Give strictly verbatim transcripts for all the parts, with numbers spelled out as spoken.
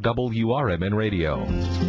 W R M N Radio.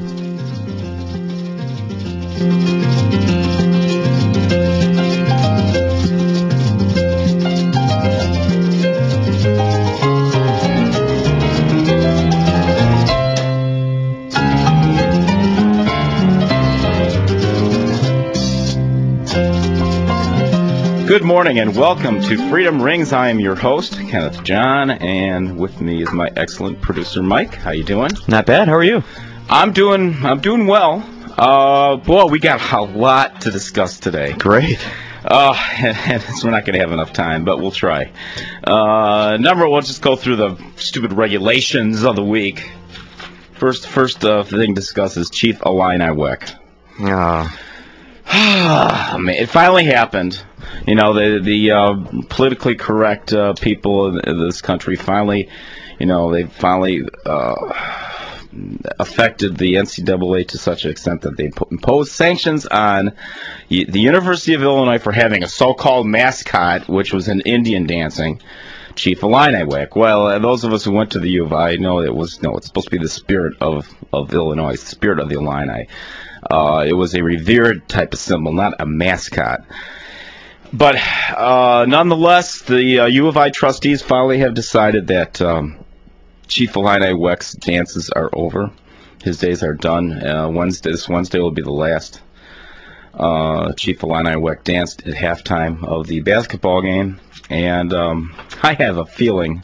Good morning and welcome to Freedom Rings. I am your host, Kenneth John, and with me is my excellent producer, Mike. How you doing? Not bad. How are you? I'm doing. I'm doing well. Uh, boy, we got a lot to discuss today. Great. Uh, and, and we're not going to have enough time, but we'll try. Uh, number, we'll just go through the stupid regulations of the week. First, first uh, thing to discuss is Chief Illini Weck. Yeah. Oh, man, it finally happened. You know, the the uh, politically correct uh, people in this country finally, you know, they finally uh, affected the N C double A to such an extent that they put, imposed sanctions on the University of Illinois for having a so-called mascot, which was an Indian dancing, Chief Illini Weck. Well, uh, those of us who went to the U of I know it was no, it's supposed to be the spirit of, of Illinois, the spirit of the Illini. Uh, it was a revered type of symbol, not a mascot. But uh, nonetheless, the uh, U of I trustees finally have decided that um, Chief Illini Weck's dances are over. His days are done. Uh, Wednesday, this Wednesday will be the last. Uh, Chief Illini Weck danced at halftime of the basketball game, and um, I have a feeling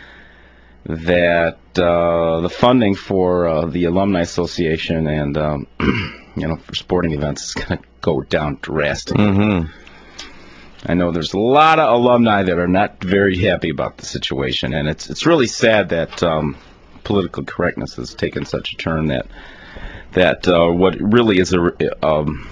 that uh, the funding for uh, the Alumni Association and um, you know, for sporting events is going to go down drastically. Mm-hmm. I know there's a lot of alumni that are not very happy about the situation, and it's it's really sad that um, political correctness has taken such a turn that that uh, what really is a um,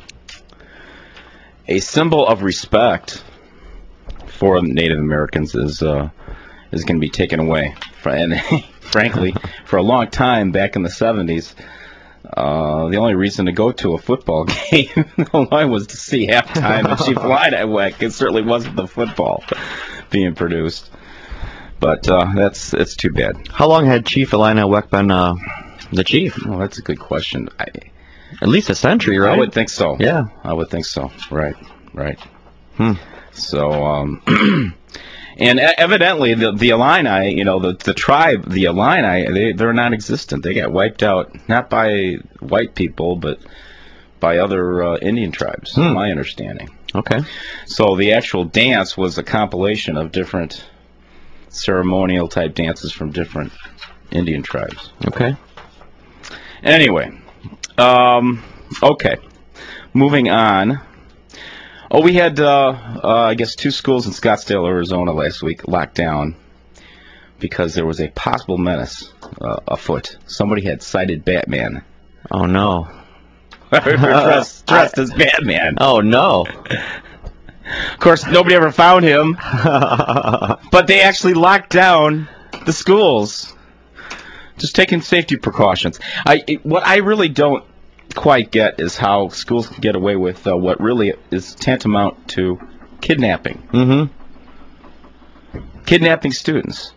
a symbol of respect for Native Americans is uh, is going to be taken away. And frankly, for a long time back in the seventies, uh, the only reason to go to a football game in Illinois was to see halftime of Chief Illini Weck. It certainly wasn't the football being produced. But uh, that's it's too bad. How long had Chief Illini Weck been uh, the chief? Well, that's a good question. I, At least a century, right? I would think so. Yeah. I would think so. Right, right. Hmm. So, um... And evidently, the, the Illini, you know, the, the tribe, the Illini, they, they're non-existent. They got wiped out, not by white people, but by other uh, Indian tribes, hmm. my understanding. Okay. So the actual dance was a compilation of different ceremonial-type dances from different Indian tribes. Okay. Anyway, um, okay, moving on. Oh, we had, uh, uh, I guess, two schools in Scottsdale, Arizona last week locked down because there was a possible menace uh, afoot. Somebody had sighted Batman. Oh, no. dressed, dressed as Batman. Oh, no. Of course, nobody ever found him, but they actually locked down the schools, just taking safety precautions. I, what I really don't quite get is how schools can get away with uh, what really is tantamount to kidnapping. Mm-hmm. Kidnapping students.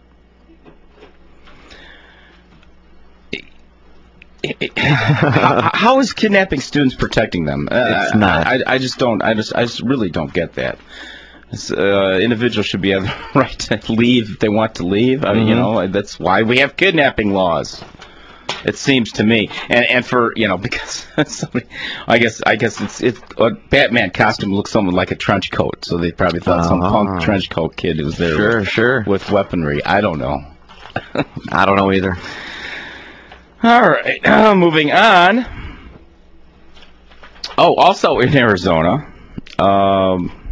how, how is kidnapping students protecting them? Uh, it's not. I, I just don't. I just. I just really don't get that. Uh, individuals should be have the right to leave if they want to leave. I mean, mm-hmm. you know, that's why we have kidnapping laws. It seems to me, and and for you know because somebody, I guess I guess it's it a Batman costume looks somewhat like a trench coat, so they probably thought uh-huh. some punk trench coat kid was there sure, with, sure. with weaponry. I don't know. I don't know either. All right, uh, moving on. Oh, also in Arizona, um,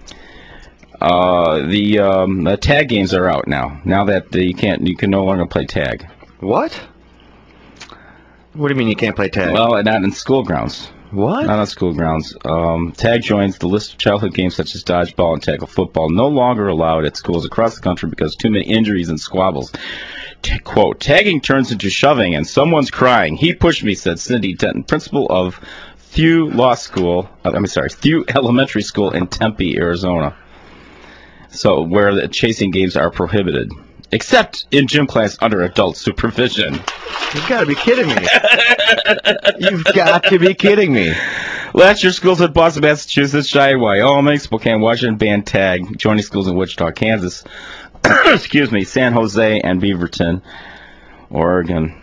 uh, the um, the tag games are out now. Now that uh, you can't, you can no longer play tag. What? What do you mean you can't play tag? Well, not in school grounds. What? Not on school grounds. Um, tag joins the list of childhood games such as dodgeball and tackle football, no longer allowed at schools across the country because too many injuries and squabbles. T- quote, tagging turns into shoving and someone's crying. He pushed me, said Cindy Denton, principal of Thew Law School, uh, I'm sorry, Thew Elementary School in Tempe, Arizona. So, where the chasing games are prohibited. except in gym class under adult supervision. You've got to be kidding me. You've got to be kidding me. Last year, schools in Boston, Massachusetts, Cheyenne, Wyoming, Spokane, Washington banned tag, joining schools in Wichita, Kansas, excuse me, San Jose, and Beaverton, Oregon.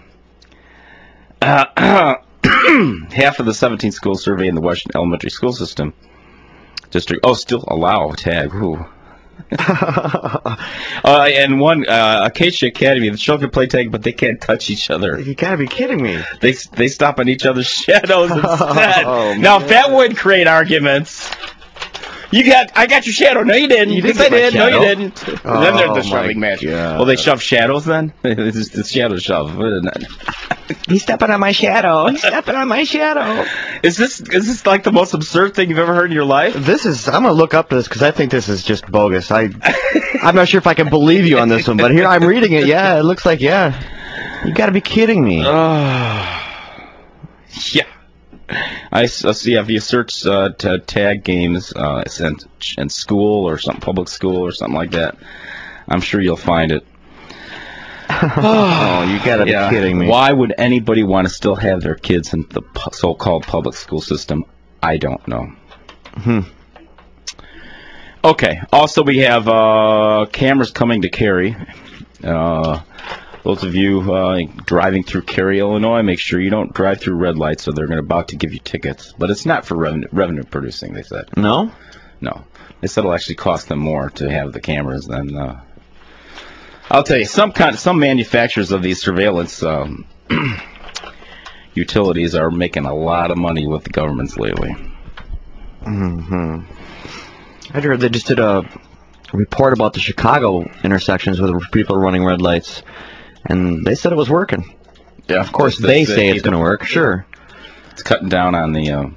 Uh, half of the seventeen schools surveyed in the Washington elementary school system district, oh, still allow tag, ooh. uh, and one, uh, Acacia Academy, the children play tag, but they can't touch each other. You gotta be kidding me. They they stop on each other's shadows instead. Oh, now, man. that would create arguments. You got, I got your shadow. No, you didn't. You yes, didn't I get did. my No, you shadow. didn't. Oh, then there's the my shoving match. God. Well, they shove shadows then? It's the shadow shove, isn't it? He's stepping on my shadow. He's stepping on my shadow. Is this is this like the most absurd thing you've ever heard in your life? This is. I'm gonna look up this because I think this is just bogus. I, I'm not sure if I can believe you on this one, but here I'm reading it. Yeah, it looks like yeah. You gotta be kidding me. Uh, yeah. I, s- I see if you search uh, t- tag games uh, in, in school or something, public school or something like that, I'm sure you'll find it. Oh, you gotta be Yeah. kidding me. Why would anybody want to still have their kids in the pu- so-called public school system? I don't know. Hmm. Okay. Also, we have uh, cameras coming to Cary. Uh, those of you uh, driving through Cary, Illinois, make sure you don't drive through red lights, or they're going to about to give you tickets. But it's not for revenue, revenue producing, they said. No? No. They said it'll actually cost them more to have the cameras than. Uh, I'll tell you, some kind, some manufacturers of these surveillance um, utilities are making a lot of money with the governments lately. Mm-hmm. I heard they just did a report about the Chicago intersections where people are running red lights, and they said it was working. Yeah, Of course, they say it's going to work. Sure. It's cutting down on the uh,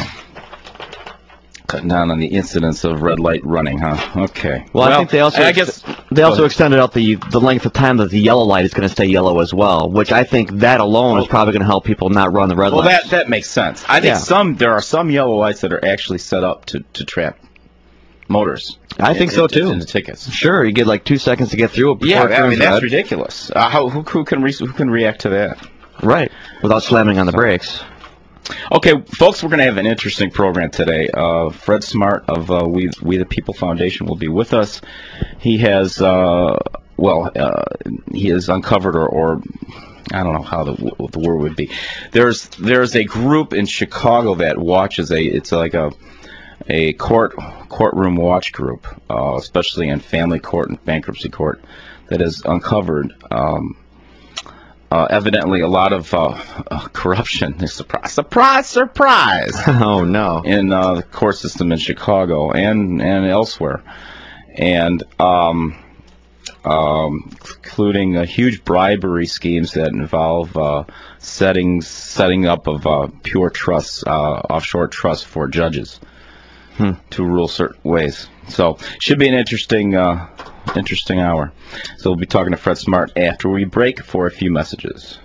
cutting down on the incidence of red light running, huh? Okay. Well, I think they also I guess they go also ahead. extended out the the length of time that the yellow light is going to stay yellow as well, which I think that alone is probably going to help people not run the red Well, lights. that that makes sense. I think Yeah. some there are some yellow lights that are actually set up to, to trap motors. I think so, into- too. Into tickets. Sure, you get like two seconds to get through it before Yeah, it I turns mean that's red. ridiculous. Uh, how who, who can re- who can react to that? Right, without slamming on the brakes. Okay, folks, we're going to have an interesting program today. Uh, Fred Smart of uh, We We the People Foundation will be with us. He has, uh, well, uh, he has uncovered, or, or I don't know how the what the word would be. There's there's a group in Chicago that watches a. It's like a a court courtroom watch group, uh, especially in family court and bankruptcy court, that has uncovered. Um, Uh, evidently, a lot of uh, uh, corruption. Surprise, surprise, surprise! Oh no. in uh, the court system in Chicago and and elsewhere, and um, um, including uh, huge bribery schemes that involve uh, settings setting up of uh, pure trusts, uh, offshore trusts for judges Hmm. to rule certain ways. So, should be an interesting. Uh, Interesting hour. So we'll be talking to Fred Smart after we break for a few messages.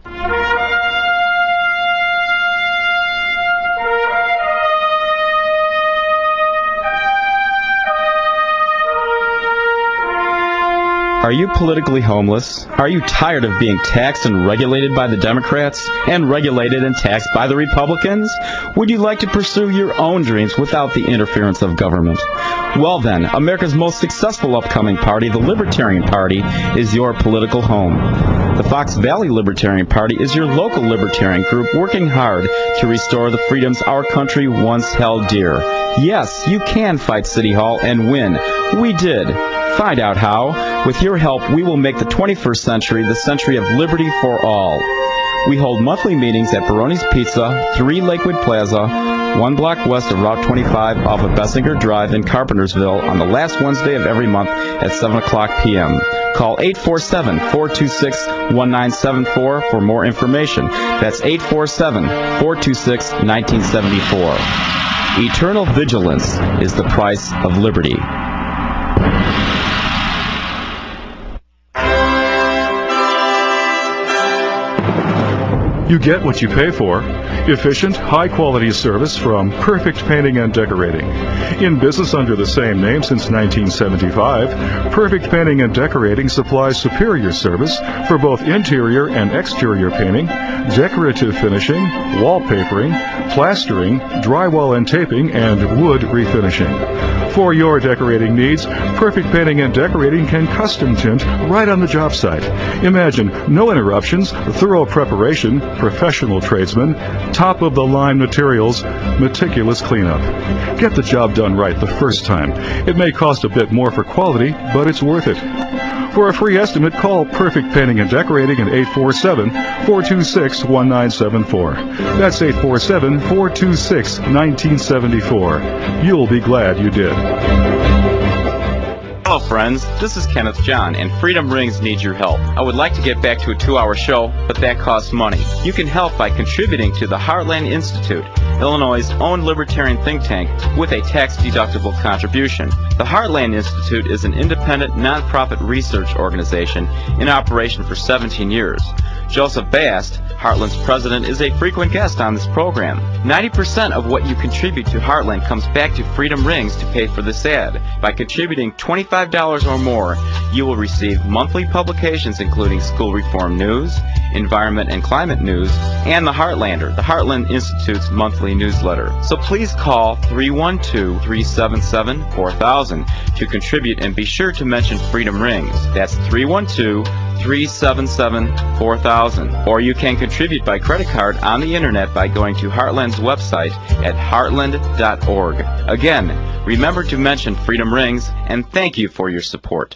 Are you politically homeless? Are you tired of being taxed and regulated by the Democrats and regulated and taxed by the Republicans? Would you like to pursue your own dreams without the interference of government? Well then, America's most successful upcoming party, the Libertarian Party, is your political home. The Fox Valley Libertarian Party is your local libertarian group working hard to restore the freedoms our country once held dear. Yes, you can fight City Hall and win. We did. Find out how. With your help, we will make the twenty-first century the century of liberty for all. We hold monthly meetings at Baroni's Pizza, three Lakewood Plaza, one block west of Route twenty-five off of Bessinger Drive in Carpentersville on the last Wednesday of every month at seven o'clock p.m. Call eight four seven, four two six, one nine seven four for more information. That's eight four seven, four two six, one nine seven four. Eternal vigilance is the price of liberty. You get what you pay for. Efficient, high-quality service from Perfect Painting and Decorating. In business under the same name since nineteen seventy-five, Perfect Painting and Decorating supplies superior service for both interior and exterior painting, decorative finishing, wallpapering, plastering, drywall and taping, and wood refinishing. For your decorating needs, Perfect Painting and Decorating can custom tint right on the job site. Imagine no interruptions, thorough preparation, professional tradesmen, top-of-the-line materials, meticulous cleanup. Get the job done right the first time. It may cost a bit more for quality, but it's worth it. For a free estimate, call Perfect Painting and Decorating at eight four seven, four two six, one nine seven four. That's eight four seven, four two six, one nine seven four. You'll be glad you did. Hello friends, this is Kenneth John, and Freedom Rings needs your help. I would like to get back to a two-hour show, but that costs money. You can help by contributing to the Heartland Institute, Illinois' own libertarian think tank, with a tax-deductible contribution. The Heartland Institute is an independent, nonprofit research organization in operation for seventeen years. Joseph Bast, Heartland's president, is a frequent guest on this program. ninety percent of what you contribute to Heartland comes back to Freedom Rings to pay for this ad. By contributing twenty-five dollars or more, you will receive monthly publications including school reform news, environment and climate news, and the Heartlander, the Heartland Institute's monthly newsletter. So please call three one two, three seven seven, four thousand to contribute, and be sure to mention Freedom Rings. That's three one two, three seven seven, four thousand. Or you can contribute by credit card on the internet by going to Heartland's website at heartland dot org. Again, remember to mention Freedom Rings, and thank you for your support.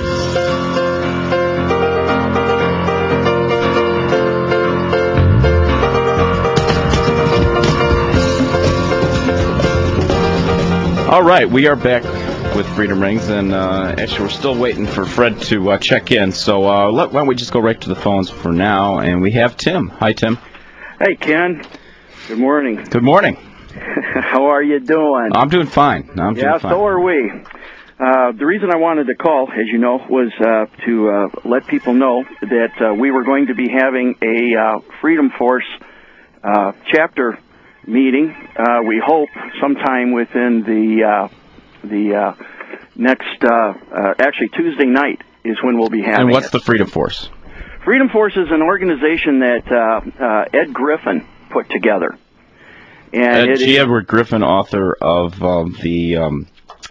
All right, we are back with Freedom Rings, and uh, actually we're still waiting for Fred to uh, check in, so uh, let, why don't we just go right to the phones for now, and we have Tim. Hi, Tim. Hey, Ken. Good morning. Good morning. How are you doing? I'm doing fine. I'm yeah, doing fine. so are we. Uh, the reason I wanted to call, as you know, was uh, to uh, let people know that uh, we were going to be having a uh, Freedom Force uh, chapter meeting. Uh, we hope sometime within the uh, the uh, next, uh, uh, actually Tuesday night is when we'll be having And what's it. the Freedom Force? Freedom Force is an organization that uh, uh, Ed Griffin put together. And Uh, it G. is- Edward Griffin, author of um, the um,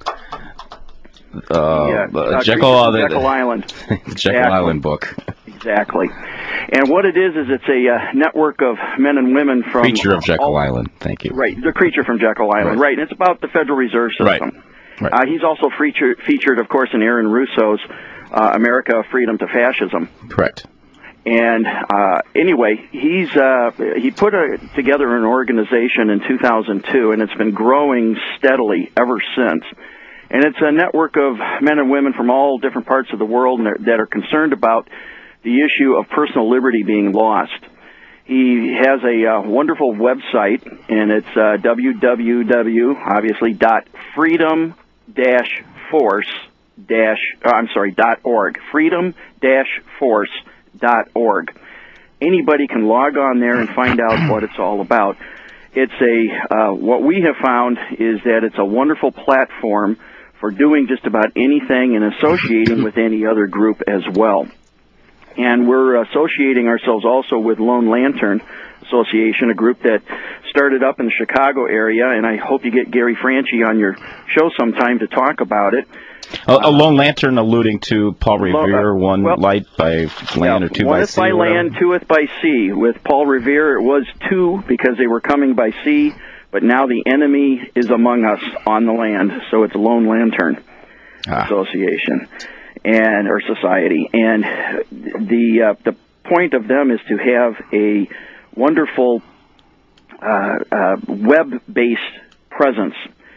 uh, Yeah, uh, uh, Jekyll, uh, the- Jekyll Island. Jekyll Exactly. Island book. Exactly. And what it is, is it's a uh, network of men and women from... Creature of Jekyll all, Island. Thank you. Right, the creature from Jekyll Island. Right. Right, and it's about the Federal Reserve System. Right. Right. Uh, he's also featured, featured, of course, in Aaron Russo's uh, America, Freedom to Fascism. Correct. And uh, anyway, he's uh, he put a, together an organization in two thousand two, and it's been growing steadily ever since. And it's a network of men and women from all different parts of the world that are concerned about the issue of personal liberty being lost. He has a uh, wonderful website, and it's uh, w w w, obviously, dot freedom dash force dash, uh, I'm sorry, dot org, freedom dash force dot org. Anybody can log on there and find out what it's all about. It's a, uh, what we have found is that it's a wonderful platform for doing just about anything and associating with any other group as well. And we're associating ourselves also with Lone Lantern Association, a group that started up in the Chicago area, and I hope you get Gary Franchi on your show sometime to talk about it. A, a Lone Lantern alluding to Paul Revere, one well, light by land yeah, or two one by is sea. by or whatever. land, two is by sea. With Paul Revere, it was two because they were coming by sea, but now the enemy is among us on the land, so it's Lone Lantern Ah. Association and or society. And the uh, the point of them is to have a wonderful uh, uh, web-based presence.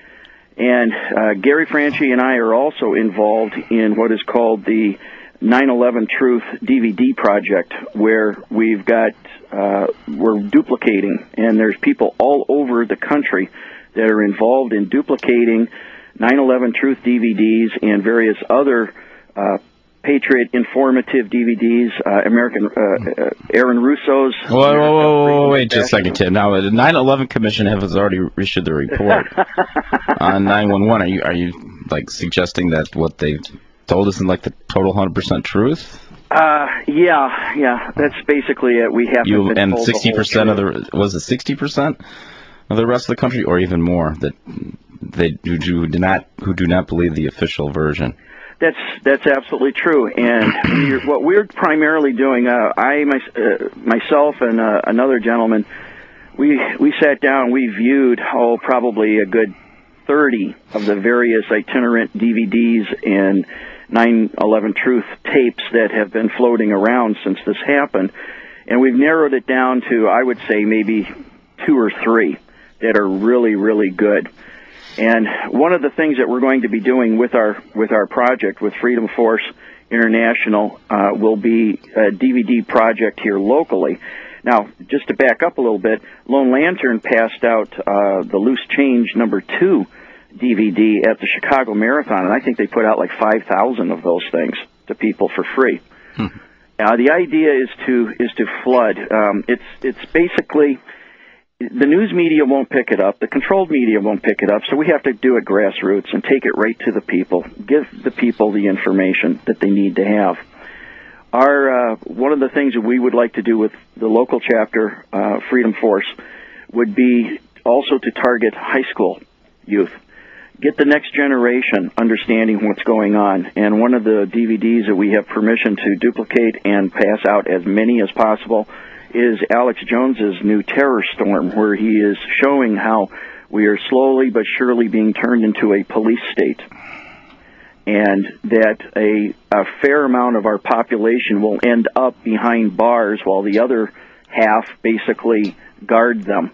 And uh, Gary Franchi and I are also involved in what is called the nine eleven Truth D V D project, where we've got uh, we're duplicating, and there's people all over the country that are involved in duplicating nine eleven Truth D V Ds and various other uh, Patriot informative D V Ds, uh, American, uh, uh, Aaron Russo's. Whoa, whoa, whoa, whoa, wait just a second, Tim. Now, the nine eleven Commission has already issued the report on nine one one. Are you, are you, like, suggesting that what they told us is, like, the total one hundred percent truth? Uh, yeah, yeah, that's basically it. We have you, to and sixty percent of the, was it sixty percent of the rest of the country, or even more, that they who do not, who do not believe the official version? That's that's absolutely true, and we're, what we're primarily doing, uh, I my, uh, myself and uh, another gentleman, we we sat down, we viewed oh probably a good thirty of the various itinerant D V Ds and nine eleven Truth tapes that have been floating around since this happened, and we've narrowed it down to, I would say, maybe two or three that are really really good. And one of the things that we're going to be doing with our with our project with Freedom Force International uh, will be a D V D project here locally. Now, just to back up a little bit, Lone Lantern passed out uh, the Loose Change number two D V D at the Chicago Marathon, and I think they put out like five thousand of those things to people for free. Hmm. Uh, the idea is to is to flood. Um, it's it's basically. The news media won't pick it up. The controlled media won't pick it up, so we have to do it grassroots and take it right to the people. Give the people the information that they need to have. Our uh, one of the things that we would like to do with the local chapter, uh, Freedom Force, would be also to target high school youth. Get the next generation understanding what's going on. And one of the D V Ds that we have permission to duplicate and pass out as many as possible is Alex Jones's new Terror Storm, where he is showing how we are slowly but surely being turned into a police state, and that a, a fair amount of our population will end up behind bars while the other half basically guard them.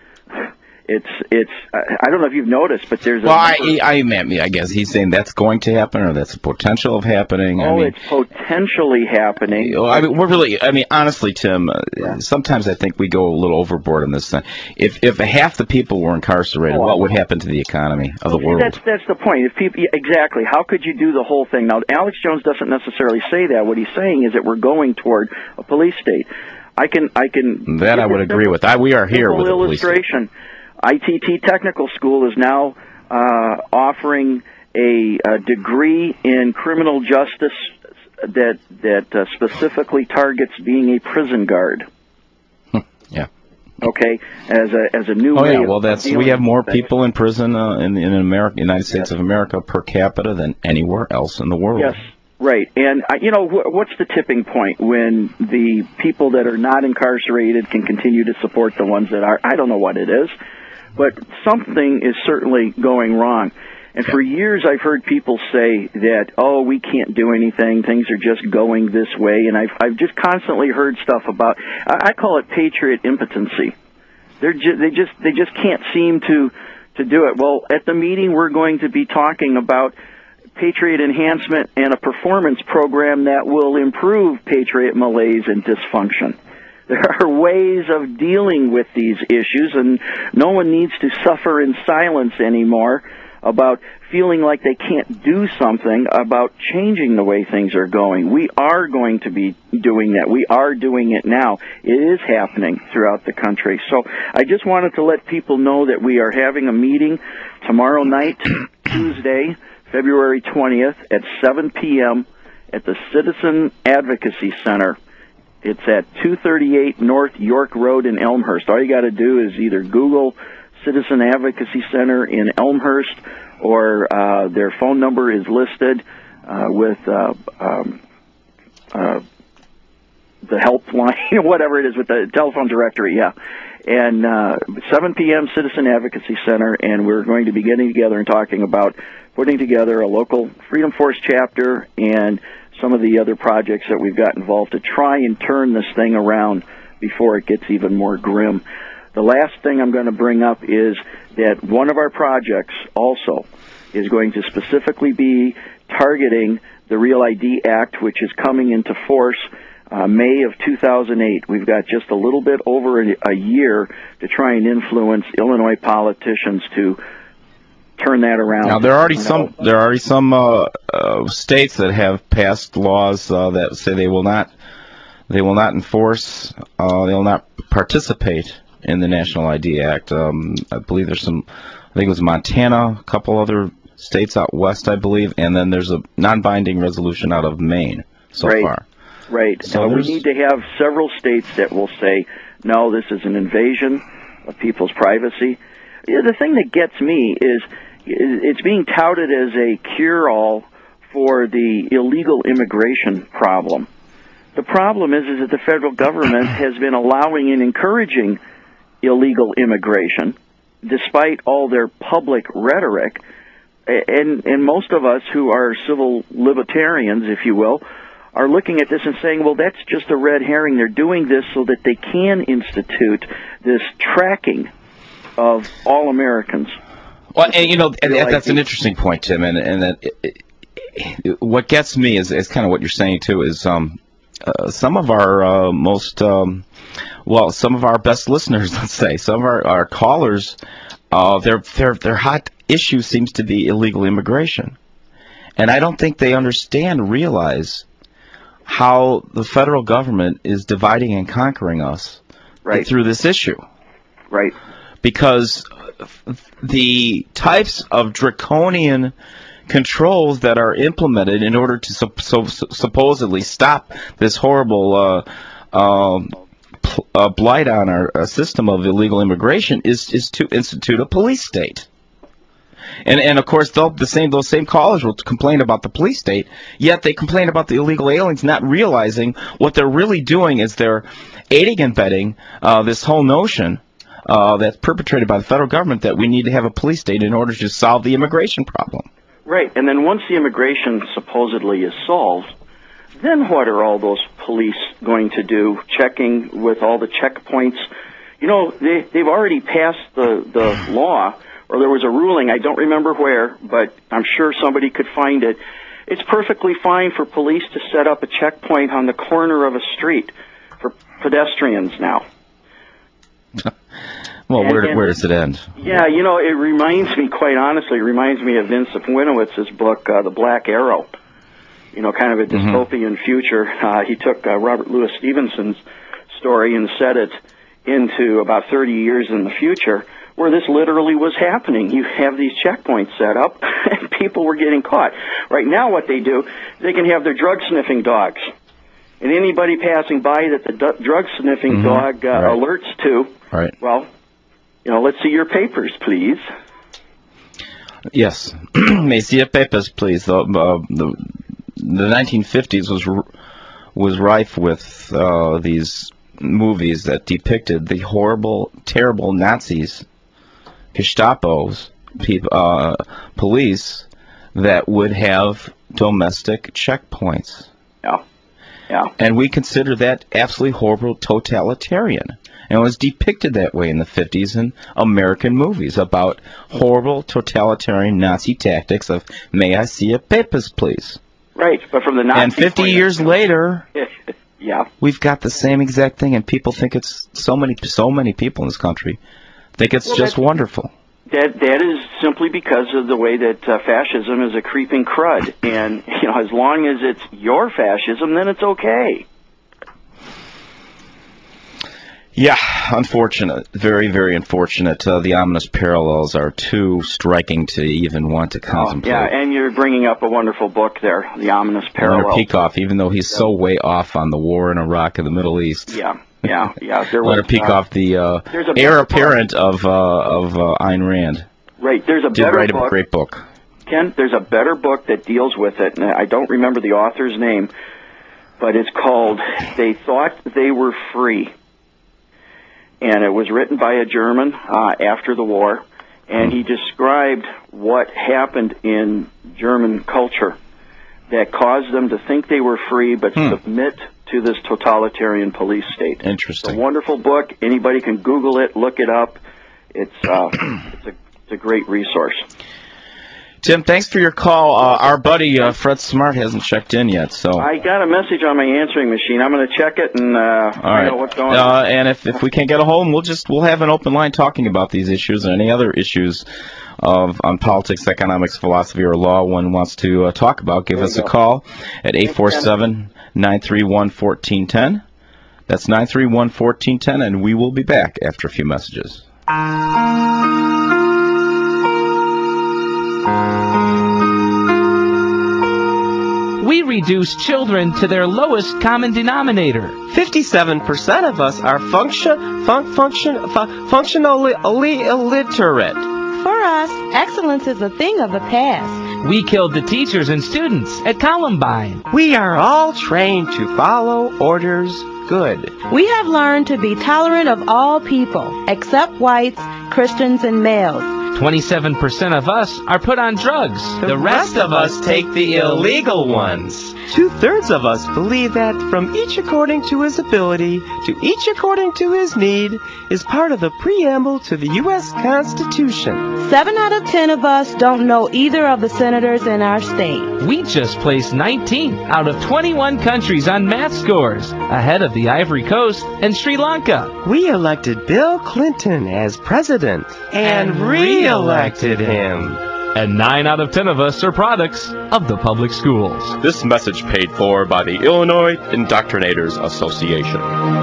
It's it's. I don't know if you've noticed, but there's. A well, I I meant me. I guess he's saying that's going to happen, or that's a potential of happening. Oh, I mean, it's potentially happening. I mean, we're really. I mean, honestly, Tim. Uh, yeah. Sometimes I think we go a little overboard on this thing. If if half the people were incarcerated, oh, what would happen to the economy of the world? That's that's the point. If people exactly, how could you do the whole thing? Now, Alex Jones doesn't necessarily say that. What he's saying is that we're going toward a police state. I can I can. That I would agree with. I we are here with a police illustration. State. I T T Technical School is now uh, offering a, a degree in criminal justice that that uh, specifically targets being a prison guard. Yeah. Okay, as a as a new. Oh way yeah, of well that's we have more people in prison uh, in in America, United States yes. of America per capita than anywhere else in the world. Yes. Right, and uh, you know wh- what's the tipping point when the people that are not incarcerated can continue to support the ones that are? I don't know what it is. But something is certainly going wrong. And for years I've heard people say that, oh, we can't do anything, things are just going this way, and I've, I've just constantly heard stuff about, I, I call it patriot impotency. They're ju- they just they just can't seem to, to do it. Well, at the meeting we're going to be talking about patriot enhancement and a performance program that will improve patriot malaise and dysfunction. There are ways of dealing with these issues, and no one needs to suffer in silence anymore about feeling like they can't do something about changing the way things are going. We are going to be doing that. We are doing it now. It is happening throughout the country. So I just wanted to let people know that we are having a meeting tomorrow night, Tuesday, February twentieth, at seven p.m. at the Citizen Advocacy Center. It's at two thirty-eight North York Road in Elmhurst. All you got to do is either Google Citizen Advocacy Center in Elmhurst, or uh, their phone number is listed uh, with uh, um, uh, the helpline, whatever it is, with the telephone directory, yeah. And uh, seven p.m. Citizen Advocacy Center, and we're going to be getting together and talking about putting together a local Freedom Force chapter and some of the other projects that we've got involved to try and turn this thing around before it gets even more grim. The last thing I'm going to bring up is that one of our projects also is going to specifically be targeting the Real I D Act, which is coming into force uh, May of two thousand eight. We've got just a little bit over a, a year to try and influence Illinois politicians to turn that around. Now there are already you know. some there are already some uh, uh, states that have passed laws uh, that say they will not they will not enforce uh, they will not participate in the National I D Act. Um, I believe there's some. I think it was Montana, a couple other states out west, I believe, and then there's a non-binding resolution out of Maine so right. far. Right. So uh, we there's- need to have several states that will say, no, this is an invasion of people's privacy. Yeah, the thing that gets me is it's being touted as a cure-all for the illegal immigration problem. The problem is, is that the federal government has been allowing and encouraging illegal immigration, despite all their public rhetoric. And, and most of us who are civil libertarians, if you will, are looking at this and saying, well, that's just a red herring. They're doing this so that they can institute this tracking of all Americans. Well, and you know, and Real that's I D. an interesting point, Tim. And and that it, it, what gets me is, is kind of what you're saying too. Is um, uh, some of our uh, most um, well, some of our best listeners, let's say, some of our, our callers, uh, their their their hot issue seems to be illegal immigration, and I don't think they understand, realize how the federal government is dividing and conquering us Right. through this issue. Right. Because the types of draconian controls that are implemented in order to sup- so, supposedly stop this horrible uh, um, pl- uh, blight on our uh, system of illegal immigration is, is to institute a police state. And and of course, they'll, the same those same callers will complain about the police state, yet they complain about the illegal aliens, not realizing what they're really doing is they're aiding and abetting uh, this whole notion uh, that's perpetrated by the federal government that we need to have a police state in order to solve the immigration problem. Right. And then once the immigration supposedly is solved, then what are all those police going to do, checking with all the checkpoints? You know, they, they've already passed the, the law, or there was a ruling, I don't remember where, but I'm sure somebody could find it. It's perfectly fine for police to set up a checkpoint on the corner of a street for pedestrians now. Well, And- where and- where does it end? Yeah, you know, it reminds me, quite honestly, it reminds me of Vincent Winowitz's book, uh, The Black Arrow. You know, kind of a Mm-hmm. dystopian future. Uh, he took uh, Robert Louis Stevenson's story and set it into about thirty years in the future, where this literally was happening. You have these checkpoints set up, and people were getting caught. Right now what they do, they can have their drug-sniffing dogs. And anybody passing by that the du- drug-sniffing Mhm. dog uh, Right. alerts to, Right. well, you know, let's see your papers, please. Yes. May see your papers, please. The, uh, the the nineteen fifties was r- was rife with uh, these movies that depicted the horrible, terrible Nazis, Gestapos, peop- uh, police that would have domestic checkpoints. Yeah, yeah. And we consider that absolutely horrible, totalitarian. And it was depicted that way in the fifties in American movies about horrible, totalitarian Nazi tactics of, may I see your papers, please? Right, but from the Nazi And fifty point of years view- later, yeah, we've got the same exact thing, and people think it's, so many so many people in this country think it's Well, just that's- wonderful. that that is simply because of the way that uh, fascism is a creeping crud, and you know, as long as it's your fascism, then it's okay. Yeah, unfortunate. Very, very unfortunate. Uh, the ominous parallels are too striking to even want to contemplate. Yeah, and you're bringing up a wonderful book there, The Ominous Leonard Parallel. Peikoff, even though he's so way off on the war in Iraq and the Middle East. Yeah, yeah, yeah. There was Leonard Peikoff, the uh, there's a heir better apparent of uh, of uh, Ayn Rand, right. There's a did better write book. a great book. Ken, there's a better book that deals with it, and I don't remember the author's name, but it's called They Thought They Were Free. And it was written by a German uh, after the war, and he described what happened in German culture that caused them to think they were free but Hmm. submit to this totalitarian police state. It's a Interesting. wonderful book. Anybody can Google it, look it up. It's, uh, it's, a, it's a great resource. Tim, thanks for your call. Uh, our buddy uh, Fred Smart hasn't checked in yet, so. I got a message on my answering machine. I'm going to check it and uh, find right. out what's going Uh, on. and if, if we can't get a hold of him, we'll just we'll have an open line talking about these issues and any other issues of on politics, economics, philosophy, or law one wants to uh, talk about. Give There us you a go. call at eight four seven, nine three one, one four one zero. That's nine three one, one four one zero, and we will be back after a few messages. We reduce children to their lowest common denominator. fifty-seven percent of us are function, fun, function, fu- functionally illiterate. For us, excellence is a thing of the past. We killed the teachers and students at Columbine. We are all trained to follow orders good. We have learned to be tolerant of all people, except whites, Christians, and males. twenty-seven percent of us are put on drugs. The rest of us take the illegal ones. Two-thirds of us believe that from each according to his ability to each according to his need is part of the preamble to the U S Constitution. Seven out of ten of us don't know either of the senators in our state. We just placed nineteenth out of twenty-one countries on math scores, ahead of the Ivory Coast and Sri Lanka. We elected Bill Clinton as president and, And re-elected him. And nine out of ten of us are products of the public schools. This message paid for by the Illinois Indoctrinators Association.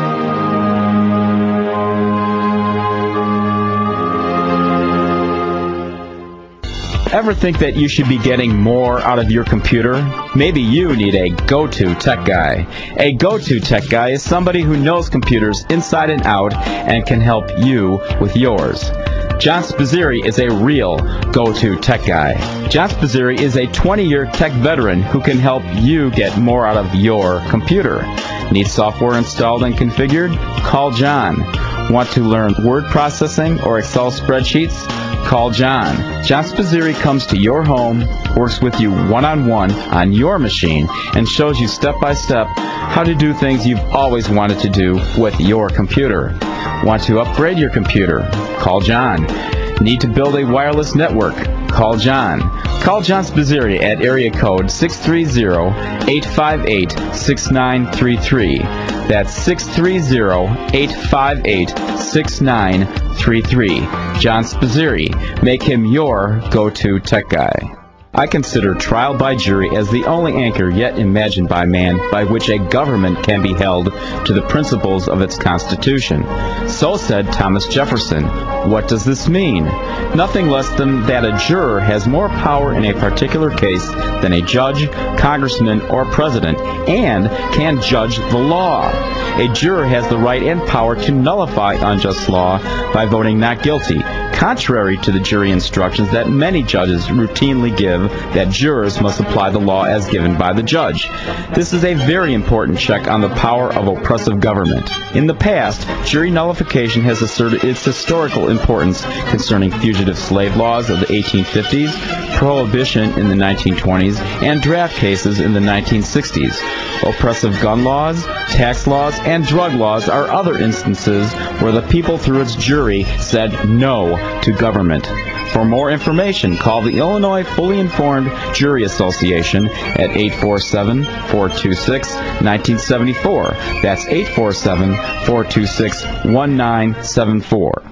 Ever think that you should be getting more out of your computer? Maybe you need a go-to tech guy. A go-to tech guy is somebody who knows computers inside and out and can help you with yours. John Spazzeri is a real go-to tech guy. John Spazzeri is a twenty-year tech veteran who can help you get more out of your computer. Need software installed and configured? Call John. Want to learn word processing or Excel spreadsheets? Call John. John Spazzeri comes to your home, works with you one-on-one on your machine, and shows you step-by-step how to do things you've always wanted to do with your computer. Want to upgrade your computer? Call John. Need to build a wireless network? Call John. Call John Spazzeri at area code six three zero, eight five eight, six nine three three. That's six three zero, eight five eight, six nine three three. John Spazzeri. Make him your go-to tech guy. I consider trial by jury as the only anchor yet imagined by man by which a government can be held to the principles of its constitution. So said Thomas Jefferson. What does this mean? Nothing less than that a juror has more power in a particular case than a judge, congressman, or president, and can judge the law. A juror has the right and power to nullify unjust law by voting not guilty, contrary to the jury instructions that many judges routinely give that jurors must apply the law as given by the judge. This is a very important check on the power of oppressive government. In the past, jury nullification has asserted its historical importance concerning fugitive slave laws of the eighteen fifties, prohibition in the nineteen twenties, and draft cases in the nineteen sixties. Oppressive gun laws, tax laws, and drug laws are other instances where the people through its jury said no to government. For more information, call the Illinois Fully Informed Jury Association at eight four seven, four two six, one nine seven four. That's eight four seven, four two six, one nine seven four.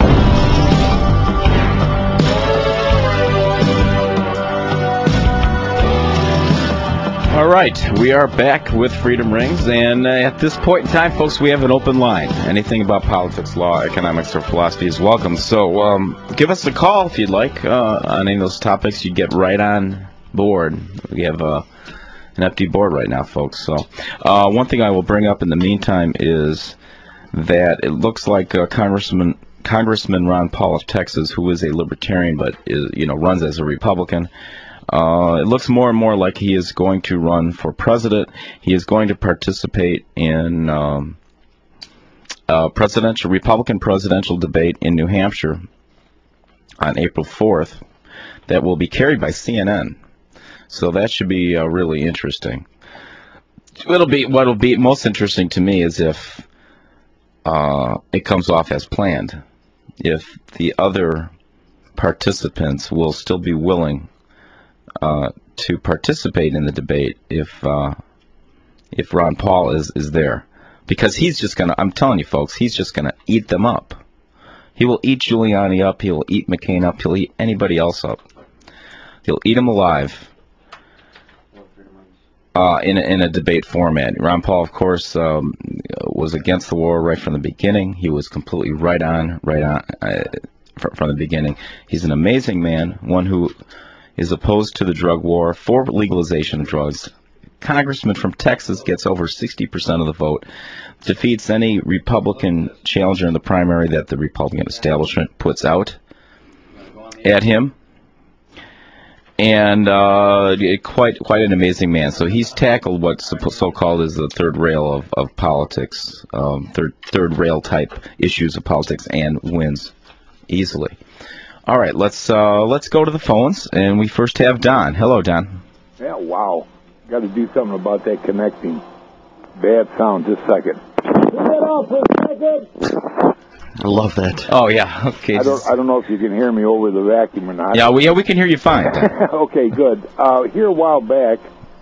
All right, we are back with Freedom Rings, and uh, at this point in time, folks, we have an open line. Anything about politics, law, economics, or philosophy is welcome. So um, give us a call if you'd like uh, on any of those topics. You get right on board. We have uh, an empty board right now, folks. So uh, one thing I will bring up in the meantime is that it looks like uh, Congressman Congressman Ron Paul of Texas, who is a libertarian but is, you know, runs as a Republican. Uh, it looks more and more like he is going to run for president. He is going to participate in um, a presidential, Republican presidential debate in New Hampshire on April fourth that will be carried by C N N. So that should be uh, really interesting. It'll be, what'll be most interesting to me is if uh, it comes off as planned. If the other participants will still be willing uh, to participate in the debate if uh, if Ron Paul is, is there. Because he's just going to, I'm telling you folks, he's just going to eat them up. He will eat Giuliani up, he'll eat McCain up, he'll eat anybody else up. He'll eat them alive uh, in, a, in a debate format. Ron Paul, of course, um, was against the war right from the beginning. He was completely right on, right on uh, from, from the beginning. He's an amazing man, one who is opposed to the drug war, for legalization of drugs. Congressman from Texas gets over sixty percent of the vote, defeats any Republican challenger in the primary that the Republican establishment puts out at him, and uh, quite quite an amazing man. So he's tackled what's so-called is the third rail of, of politics, um, third third rail type issues of politics, and wins easily. All right, let's uh, let's go to the phones, and we first have Don. Hello, Don. Yeah, wow. Got to do something about that connecting. Bad sound. Just a second. I love that. Oh yeah. Okay. I don't. I don't know if you can hear me over the vacuum or not. Yeah, we yeah we can hear you fine. Okay, good. Uh, here a while back,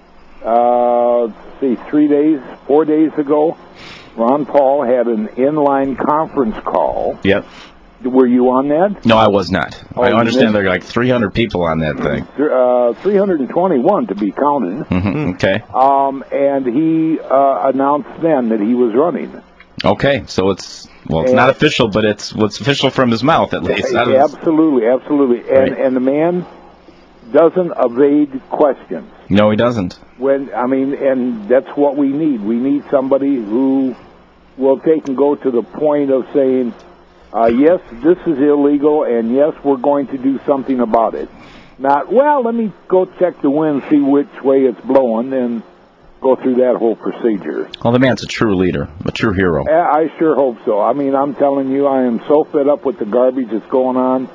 uh, let's see, three days, four days ago, Ron Paul had an inline conference call. Yep. Were you on that? No, I was not. Oh, I understand there are like three hundred people on that thing. Uh, three hundred twenty-one to be counted. Mm-hmm. Okay. Um, and he uh, announced then that he was running. Okay, so it's well, it's and, not official, but it's what's official from his mouth at least. Yeah, absolutely, absolutely. And right. and the man doesn't evade questions. No, he doesn't. When I mean, and that's what we need. We need somebody who will take and go to the point of saying, Uh, yes, this is illegal, and yes, we're going to do something about it. Not, well, let me go check the wind, see which way it's blowing, and go through that whole procedure. Well, the man's a true leader, a true hero. I sure hope so. I mean, I'm telling you, I am so fed up with the garbage that's going on.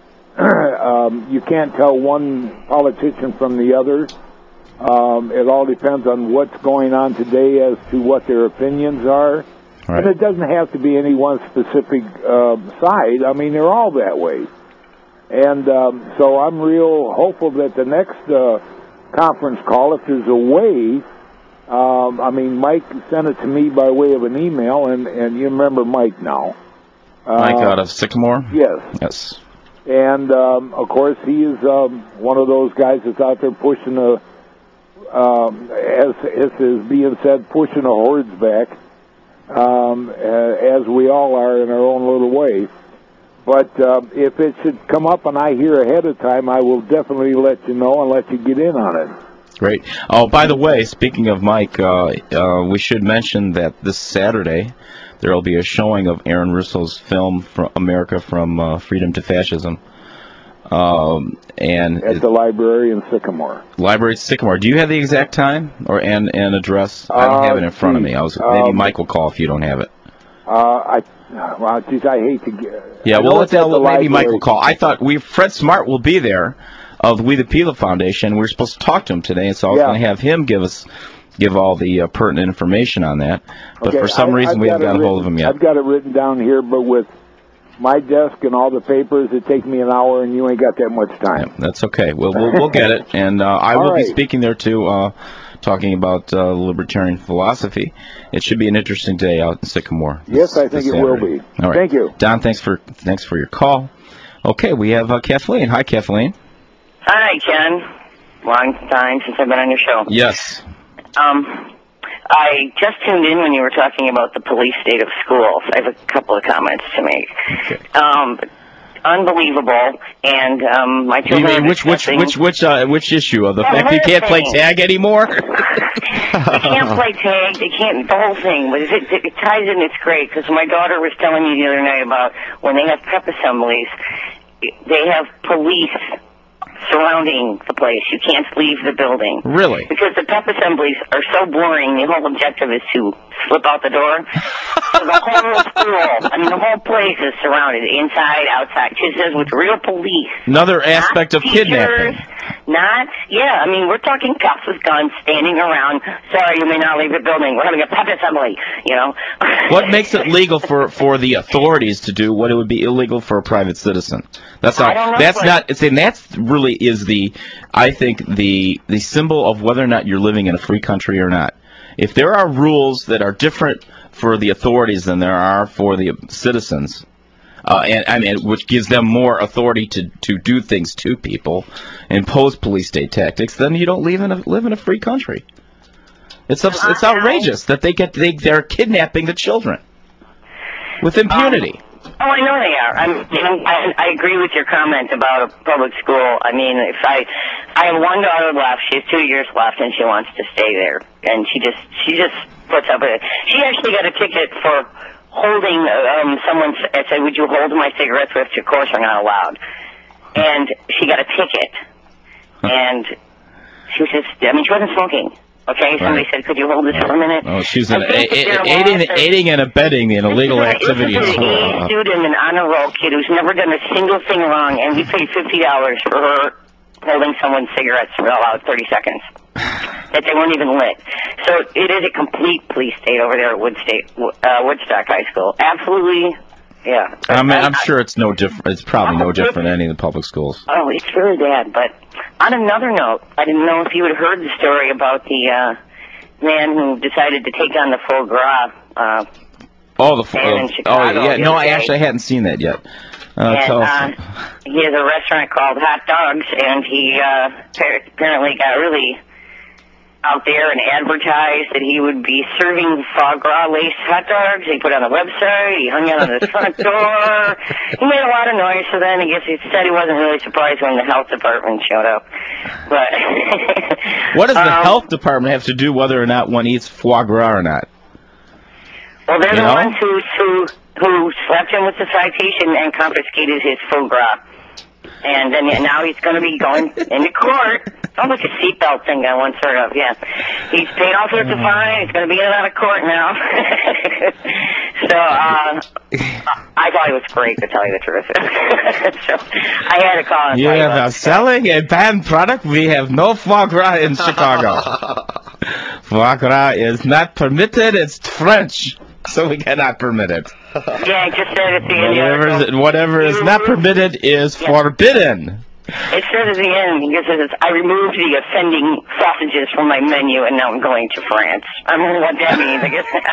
um, you can't tell one politician from the other. Um, it all depends on what's going on today as to what their opinions are. Right. And it doesn't have to be any one specific uh, side. I mean, they're all that way. And um, so I'm real hopeful that the next uh, conference call, if there's a way, um, I mean, Mike sent it to me by way of an email, and, and you remember Mike now. Uh, Mike out of Sycamore? Yes. Yes. And, um, of course, he is um, one of those guys that's out there pushing a, um, as, as is being said, pushing the hordes back. Um, as we all are in our own little way. But uh, if it should come up and I hear ahead of time, I will definitely let you know and let you get in on it. Great. Oh, by the way, speaking of Mike, uh, uh, we should mention that this Saturday there will be a showing of Aaron Russo's film, from America from uh, Freedom to Fascism. Um, and at the library in Sycamore. Library Sycamore. Do you have the exact time or and, and address? I don't uh, have it in front of me. I was maybe um, Mike will call if you don't have it. Uh, I, well, geez, I hate to get. Yeah, well, let's maybe library. Mike will call. I thought we Fred Smart will be there of the We the People Foundation. We were supposed to talk to him today, and so I was yeah. going to have him give us give all the uh, pertinent information on that. But okay, for some I, reason, I've we haven't got a hold of him yet. I've got it written down here, but with my desk and all the papers, it takes me an hour, and you ain't got that much time. Yeah, that's okay. We'll we'll, we'll get it, and uh, I will right. be speaking there too, uh, talking about uh, libertarian philosophy. It should be an interesting day out in Sycamore. This, yes, I think it will be. All right. Thank you, Don. Thanks for thanks for your call. Okay, we have uh, Kathleen. Hi, Kathleen. Hi, Ken. Long time since I've been on your show. Yes. Um. I just tuned in when you were talking about the police state of schools. I have a couple of comments to make. Okay. Um, unbelievable, and um, my children. You mean which which which which uh, which issue of the fact you can't play tag anymore? They can't play tag. They can't. The whole thing, but it, it, it ties in. It's great because my daughter was telling me the other night about when they have pep assemblies, they have police surrounding the place. You can't leave the building. Really? Because the pep assemblies are so boring, the whole objective is to slip out the door. So the whole school, I mean, the whole place is surrounded, inside, outside, just as with real police. Another aspect of teachers, kidnapping. Not, yeah, I mean, we're talking cops with guns standing around. Sorry, you may not leave the building. We're having a pep assembly, you know. What makes it legal for, for the authorities to do what it would be illegal for a private citizen? That's not, I don't know, that's but- not, it's, and that's really is the, I think, the, the symbol of whether or not you're living in a free country or not. If there are rules that are different for the authorities than there are for the citizens, Uh, and I mean, which gives them more authority to, to do things to people, impose police state tactics, then you don't live in a live in a free country. It's ups- it's outrageous that they get they they're kidnapping the children with impunity. Um, oh, I know they are. I'm, you know, I, I agree with your comment about a public school. I mean, if I I have one daughter left, she has two years left, and she wants to stay there, and she just she just puts up with it. She actually got a ticket for holding um, someone's, I said, would you hold my cigarettes, which of course are not allowed. And she got a ticket. And she was just, I mean, she wasn't smoking. Okay, somebody Right. said, could you hold this for a minute? Oh, she's I an, think a, that there a, are aiding, laws that- aiding and abetting the illegal This is a- activities. This is an A student, an honor roll kid who's never done a single thing wrong, and we paid fifty dollars for her holding someone's cigarettes for about thirty seconds. That they weren't even lit. So it is a complete police state over there at Wood State, uh, Woodstock High School. Absolutely, yeah. I mean, I'm sure it's no different. It's probably no different than any of the public schools. Oh, it's really bad. But on another note, I didn't know if you had heard the story about the uh, man who decided to take on the foie gras. Uh, Oh, the man in oh, Chicago oh yeah. the No, other I day. actually hadn't seen that yet. Uh, and tell us. uh, he has a restaurant called Hot Dogs, and he uh, apparently got really out there and advertised that he would be serving foie gras laced hot dogs. He put it on the website. He hung it on his front door. He made a lot of noise. So then I guess he said he wasn't really surprised when the health department showed up. But What does the um, health department have to do whether or not one eats foie gras or not? Well, they're You the know? ones who who who slapped him with the citation and confiscated his foie gras. And then now he's going to be going into court. Sounds like a seatbelt thing I once heard of, yeah. He's paid all sorts of fine. He's going to be in and out of court now. So, uh, I thought it was great, to tell you the truth. So, I had to call and You tell you have about a selling a banned product. We have no foie gras in Chicago. Foie gras is not permitted. It's French, so we cannot permit it. Yeah, I just said at the end. Whatever is, whatever is not permitted is forbidden. It says at the end, because it says, I removed the offending sausages from my menu and now I'm going to France. I don't know what that means,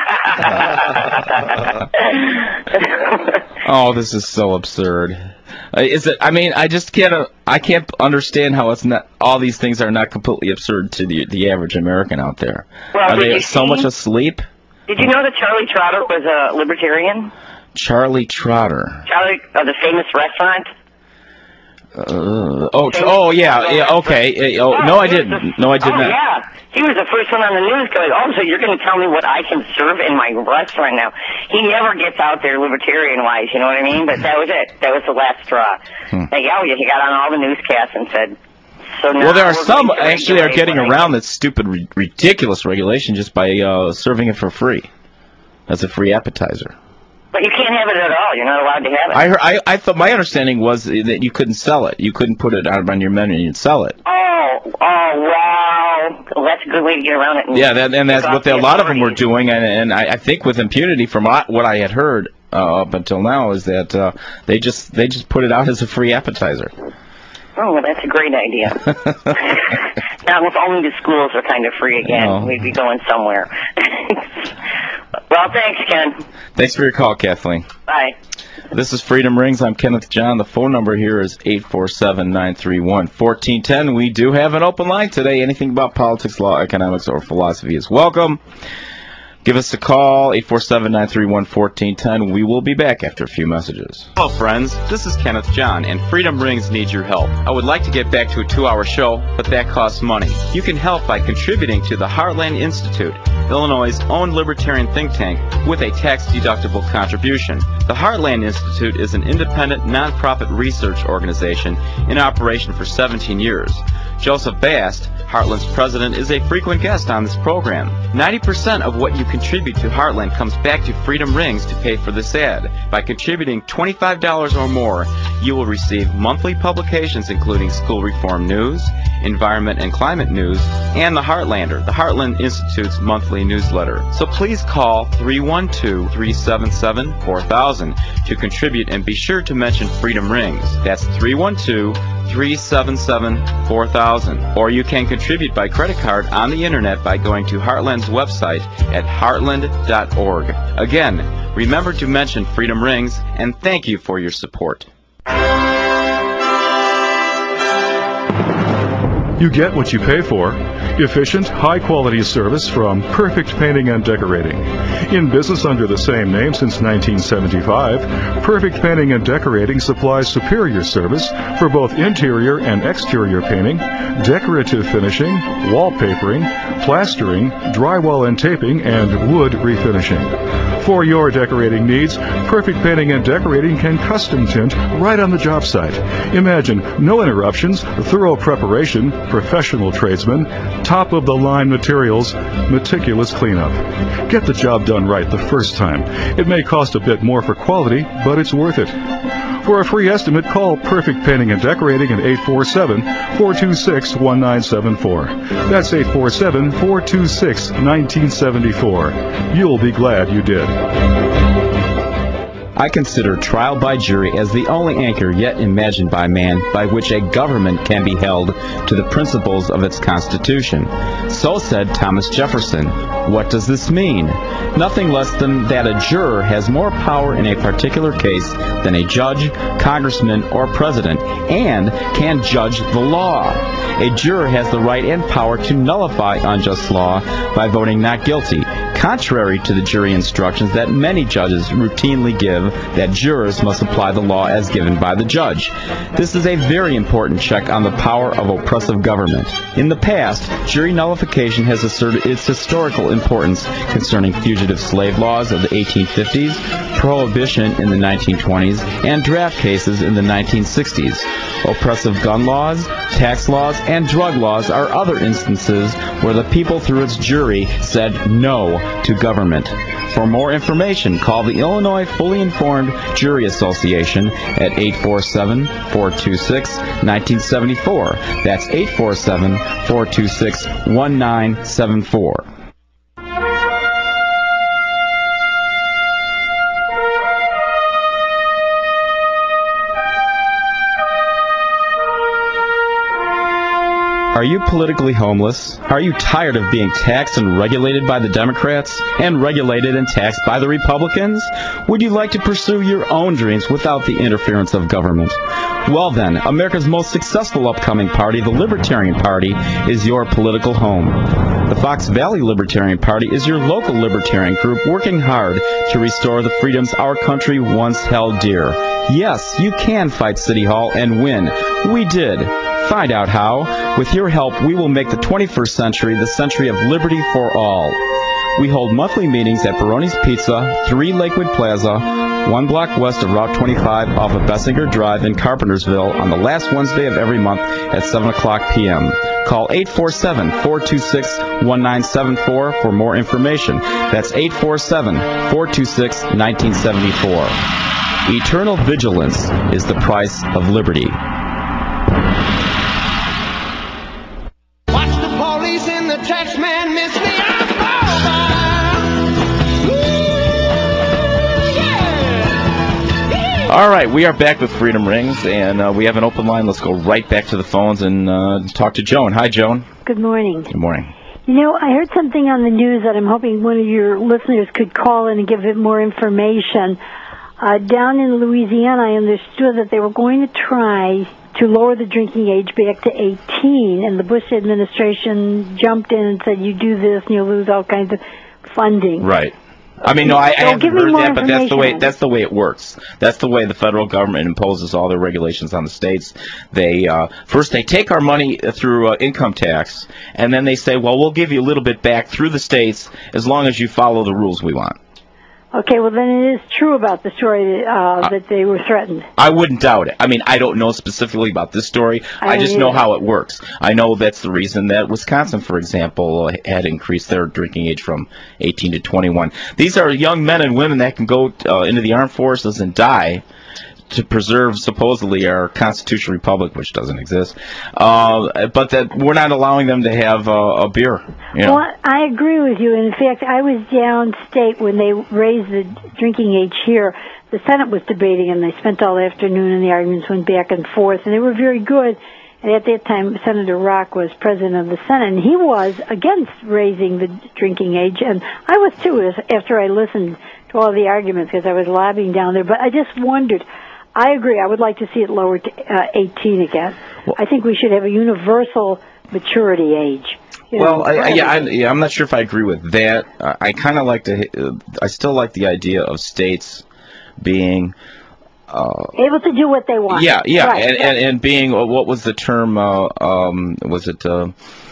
I guess. Oh, this is so absurd. Uh, is it? I mean, I just can't. Uh, I can't understand how it's not. All these things are not completely absurd to the the average American out there. Well, are did they you so see- much asleep? Did you know that Charlie Trotter was a libertarian? Charlie Trotter. Charlie, of the famous restaurant? Uh, oh, tr- oh yeah, yeah. Okay. Uh, oh, no, I didn't. No, I did oh, not. yeah. He was the first one on the news going, oh, so you're going to tell me what I can serve in my restaurant now. He never gets out there libertarian-wise, you know what I mean? But that was it. That was the last straw. Hmm. Like, oh, yeah, he got on all the newscasts and said, so now Well, there are we're some going to actually are regulate getting what I around that stupid, ri- ridiculous regulation just by uh, serving it for free as a free appetizer. But you can't have it at all. You're not allowed to have it. I heard, I, I thought my understanding was that you couldn't sell it. You couldn't put it out on your menu and sell it. Oh, oh, wow. Well, that's a good way to get around it. And Yeah, that, and that's take what off the, a the lot of them were authorities. doing, and, and I, I think with impunity, from what what I had heard uh, up until now, is that uh, they just they just put it out as a free appetizer. Oh, well, that's a great idea. Now, if only the schools were kind of free again, No. we'd be going somewhere. Well, thanks, Ken. Thanks for your call, Kathleen. Bye. This is Freedom Rings. I'm Kenneth John. The phone number here is eight four seven, nine three one, one four one zero. We do have an open line today. Anything about politics, law, economics, or philosophy is welcome. Give us a call, eight four seven, nine three one, one four one zero. We will be back after a few messages. Hello, friends. This is Kenneth John, and Freedom Rings needs your help. I would like to get back to a two-hour show, but that costs money. You can help by contributing to the Heartland Institute, Illinois' own libertarian think tank, with a tax-deductible contribution. The Heartland Institute is an independent, nonprofit research organization in operation for seventeen years. Joseph Bast, Heartland's president is a frequent guest on this program. ninety percent of what you contribute to Heartland comes back to Freedom Rings to pay for this ad. By contributing twenty-five dollars or more, you will receive monthly publications including school reform news, environment and climate news, and the Heartlander, the Heartland Institute's monthly newsletter. So please call three one two, three seven seven, four thousand to contribute, and be sure to mention Freedom Rings. That's three one two, three seven seven, four thousand. Or you can contribute by credit card on the internet by going to Heartland's website at heartland dot org. Again, remember to mention Freedom Rings, and thank you for your support. You get what you pay for. Efficient, high-quality service from Perfect Painting and Decorating. In business under the same name since nineteen seventy-five, Perfect Painting and Decorating supplies superior service for both interior and exterior painting, decorative finishing, wallpapering, plastering, drywall and taping, and wood refinishing. For your decorating needs, Perfect Painting and Decorating can custom tint right on the job site. Imagine no interruptions, thorough preparation, professional tradesmen, top-of-the-line materials, meticulous cleanup. Get the job done right the first time. It may cost a bit more for quality, but it's worth it. For a free estimate, call Perfect Painting and Decorating at eight four seven, four two six, one nine seven four. That's eight four seven, four two six, one nine seven four. You'll be glad you did. I consider trial by jury as the only anchor yet imagined by man by which a government can be held to the principles of its constitution. So said Thomas Jefferson. What does this mean? Nothing less than that a juror has more power in a particular case than a judge, congressman, or president, and can judge the law. A juror has the right and power to nullify unjust law by voting not guilty, contrary to the jury instructions that many judges routinely give that jurors must apply the law as given by the judge. This is a very important check on the power of oppressive government. In the past, jury nullification has asserted its historical importance concerning fugitive slave laws of the eighteen fifties, prohibition in the nineteen twenties, and draft cases in the nineteen sixties. Oppressive gun laws, tax laws, and drug laws are other instances where the people through its jury said no to government. For more information, call the Illinois Fully Informed Jury Association at eight four seven, four two six, one nine seven four. That's eight four seven, four two six, one nine seven four. Are you politically homeless? Are you tired of being taxed and regulated by the Democrats and regulated and taxed by the Republicans? Would you like to pursue your own dreams without the interference of government? Well then, America's most successful upcoming party, the Libertarian Party, is your political home. The Fox Valley Libertarian Party is your local libertarian group working hard to restore the freedoms our country once held dear. Yes, you can fight City Hall and win. We did. Find out how. With your help, we will make the twenty-first century the century of liberty for all. We hold monthly meetings at Baroni's Pizza, three Lakewood Plaza, one block west of Route twenty-five off of Bessinger Drive in Carpentersville on the last Wednesday of every month at seven o'clock p m Call eight four seven, four two six, one nine seven four for more information. That's eight four seven, four two six, one nine seven four. Eternal vigilance is the price of liberty. Watch the police and the tax man miss me. All right, we are back with Freedom Rings, and uh, we have an open line. Let's go right back to the phones and uh, talk to Joan. Hi, Joan. Good morning. Good morning. You know, I heard something on the news that I'm hoping one of your listeners could call in and give it more information. Uh, down in Louisiana, I understood that they were going to try to lower the drinking age back to eighteen, and the Bush administration jumped in and said, you do this and you'll lose all kinds of funding. Right. I mean, no, I, I So haven't give me heard more that, but that's the way information. that's the way it works. That's the way the federal government imposes all their regulations on the states. They uh, first they take our money through uh, income tax, and then they say, well, we'll give you a little bit back through the states as long as you follow the rules we want. Okay, well then it is true about the story uh, that they were threatened. I wouldn't doubt it. I mean, I don't know specifically about this story. I, I just know how it works. I know that's the reason that Wisconsin, for example, had increased their drinking age from eighteen to twenty-one. These are young men and women that can go uh, into the armed forces and die to preserve supposedly our constitutional republic, which doesn't exist, uh, but that we're not allowing them to have uh, a beer. You know? Well, I agree with you. In fact, I was downstate when they raised the drinking age here. The Senate was debating, and they spent all afternoon, and the arguments went back and forth, and they were very good. And at that time, Senator Rock was president of the Senate, and he was against raising the drinking age, and I was too, after I listened to all the arguments, because I was lobbying down there. But I just wondered, I agree. I would like to see it lowered to uh, eighteen again. Well, I think we should have a universal maturity age. You well, know, I, I, yeah, I, yeah, I'm not sure if I agree with that. Uh, I kind of like to. Uh, I still like the idea of states being uh, able to do what they want. Yeah, yeah, right. and, and and being uh, what was the term? Uh, um, was it? Uh,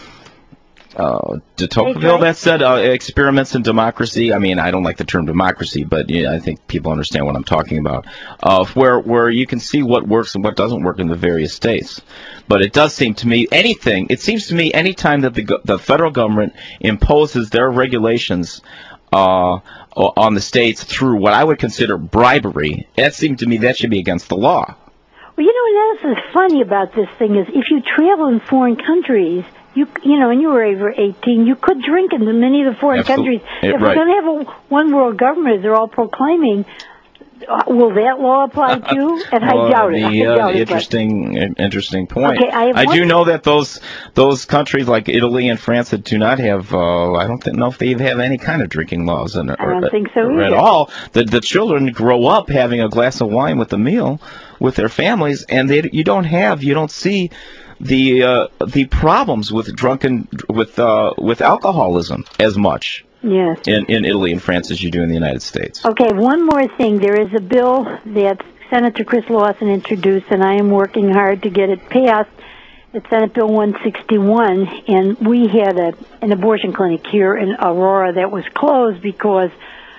Uh, de Tocqueville that said uh, experiments in democracy. I mean, I don't like the term democracy, but yeah, I think people understand what I'm talking about. Uh, where where you can see what works and what doesn't work in the various states. But it does seem to me anything. It seems to me any time that the the federal government imposes their regulations uh, on the states through what I would consider bribery, that seems to me that should be against the law. Well, you know what else is funny about this thing is if you travel in foreign countries. You you know, and you were over eighteen, you could drink in many of the foreign Absolutely. countries. It, if right. we're going to have a one world government, as they're all proclaiming, uh, will that law apply too? And well, I doubt it. The, I uh, doubt the it, interesting, but... interesting point. Okay, I, have I one... do know that those those countries like Italy and France that do not have, uh, I don't know if they have any kind of drinking laws in, or, I don't think so or at either. all. The the children grow up having a glass of wine with a meal with their families, and they you don't have, you don't see the uh, the problems with drunken with uh, with alcoholism as much yes. in, in Italy and France as you do in the United States. Okay, one more thing. There is a bill that Senator Chris Lawson introduced, and I am working hard to get it passed. It's Senate Bill one sixty-one, and we had a an abortion clinic here in Aurora that was closed because,